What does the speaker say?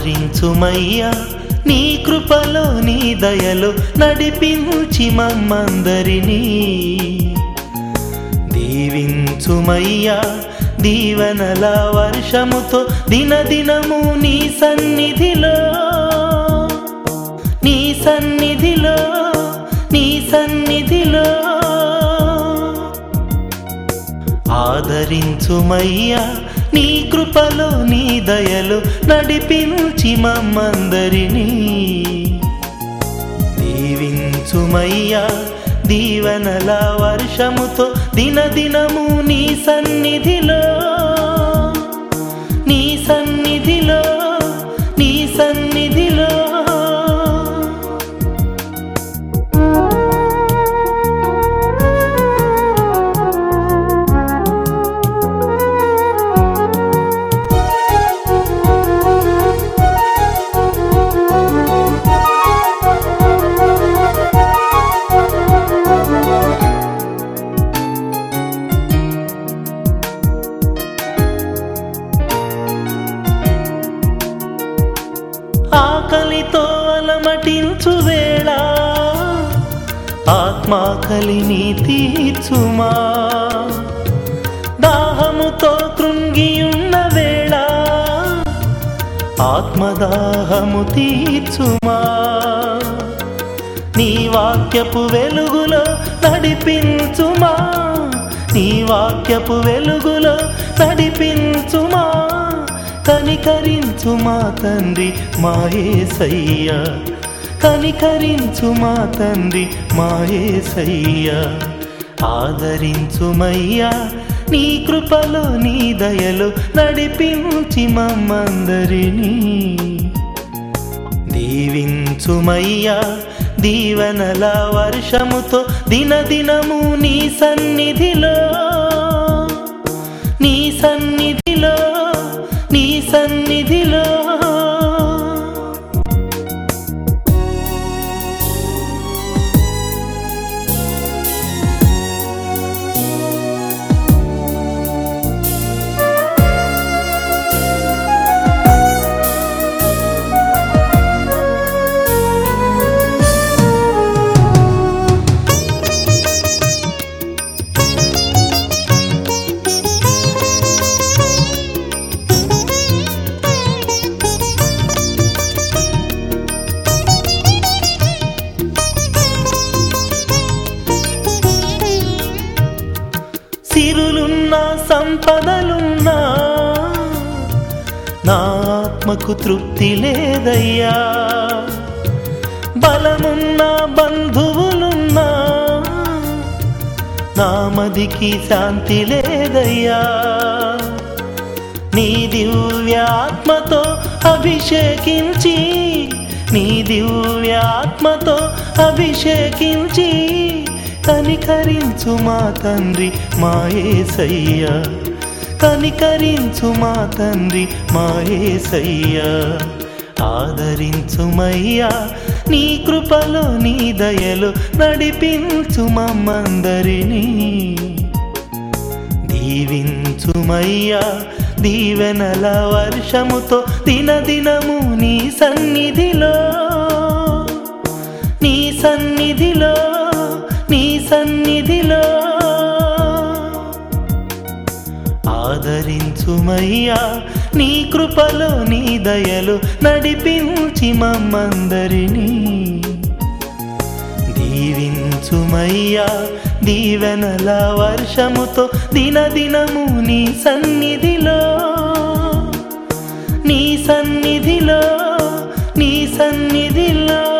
ఆదరించుమయ్యా నీ కృపలో నీ దయలో నడిపించి మమ్మందరినీ దీవించుమయ్యా దీవెనల వర్షముతో దినదినము నీ సన్నిధిలో నీ సన్నిధిలో నీ సన్నిధిలో ఆదరించుమయ్యా నీ కృపలో నీ దయలో నడిపించి మమ్మందరినీ దీవించుమయ్యా దీవెనల వర్షముతో దినదినము నీ సన్నిధిలో నీ సన్నిధిలో నీ సన్నిధిలో ఆకలితో అలమటించు వేళ ఆత్మాకలిని తీర్చుమా దాహముతో కృంగియున్న వేళ ఆత్మదాహము తీర్చుమా నీ వాక్యపు వెలుగులో నడిపించుమా నీ వాక్యపు వెలుగులో నడిపించుమా కనికరించు మా తండ్రి మా యేసయ్యా కనికరించు మా తండ్రి మా యేసయ్యా ఆదరించుమయ్యా నీ కృపలో నీ దయలో నడిపించి మమ్మందరినీ దీవించుమయ్యా దీవెనల వర్షముతో దినదినము నీ సన్నిధిలో నీ సన్నిధిలో నీ సన్నిధిలో సిరులున్నా సంపదలున్నా నా ఆత్మకు తృప్తి లేదయ్యా బలమున్నా బంధువులున్నా నా మదికి శాంతి లేదయ్యా నీ దివ్యాత్మతో అభిషేకించి నీ దివ్యాత్మతో అభిషేకించి కనికరించు మా తండ్రి మా యేసయ్యా కనికరించు మా తండ్రి మా యేసయ్యా ఆదరించుమయ్యా నీ కృపలో నీ దయలో నడిపించు మమ్మందరినీ దీవించుమయ్యా దీవెనల వర్షముతో దినదినము నీ సన్నిధిలో నీ సన్నిధిలో నీ సన్నిధిలో ఆదరించుమయ్యా నీ కృపలో నీ దయలో నడిపించి మమ్మందరినీ దీవించుమయ్యా దీవెనల వర్షముతో దినదినము నీ సన్నిధిలో నీ సన్నిధిలో నీ సన్నిధిలో